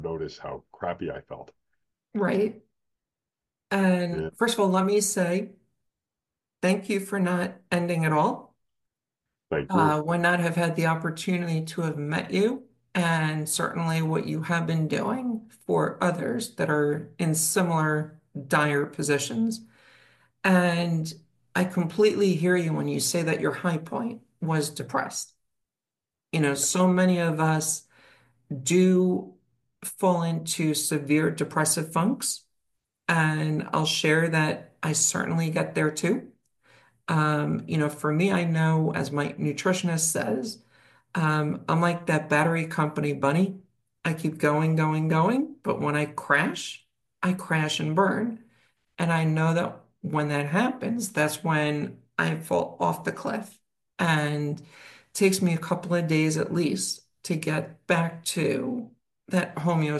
notice how crappy I felt. Right. And Yeah, first of all, let me say thank you for not ending it all. thank you. Would not have had the opportunity to have met you, and certainly what you have been doing for others that are in similar dire positions. And I completely hear you when you say that your high point was depressed. So many of us do fall into severe depressive funks, and I'll share that I certainly get there too. For me, I know as my nutritionist says, I'm like that battery company bunny. I keep going, going, going, but when I crash and burn. And I know that when that happens, that's when I fall off the cliff. And it takes me a couple of days at least to get back to that homeostasis